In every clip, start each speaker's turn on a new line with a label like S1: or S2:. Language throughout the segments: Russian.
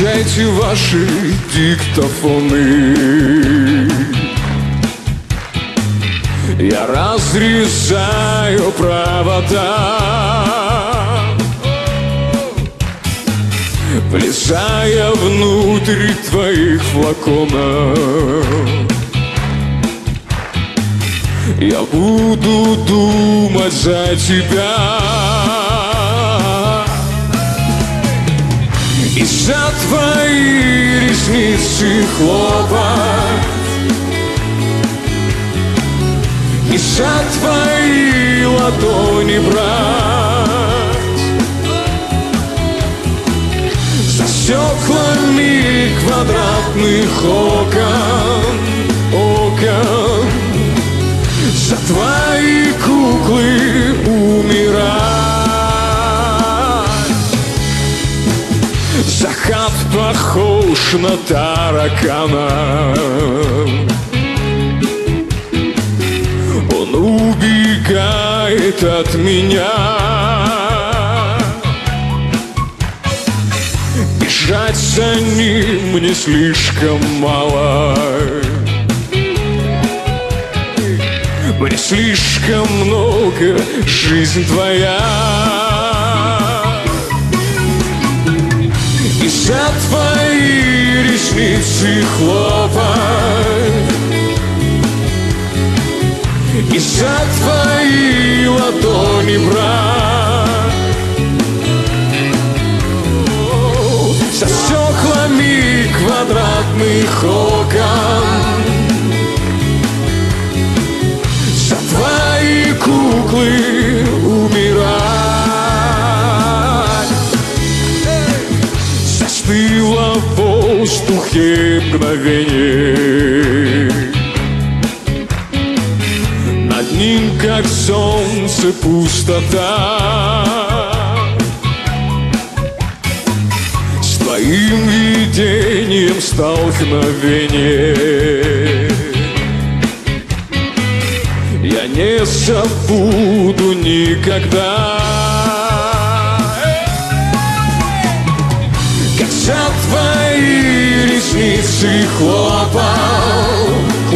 S1: Выключайте ваши диктофоны. Я разрезаю провода, влезая внутрь твоих флаконов. Я буду думать за тебя и за твои ресницы хлопать, и за твои ладони брать, за стеклами квадратных окон, за твои куклы умирать. Закат похож на таракана, он убегает от меня. Бежать за ним мне слишком мало, мне слишком много жизнь твоя. И за твои ресницы хлопать, и за твои ладони брать, за стеклами квадратных окон, за твои куклы умирать. Застыло в воздухе мгновение, над ним, как солнце, пустота. С твоим видением столкновение я не забуду никогда. Как за твои ресницы хлопал,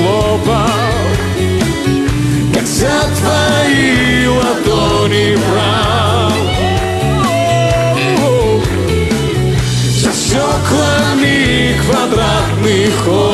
S1: как за твои ладони брал, за стеклами квадратных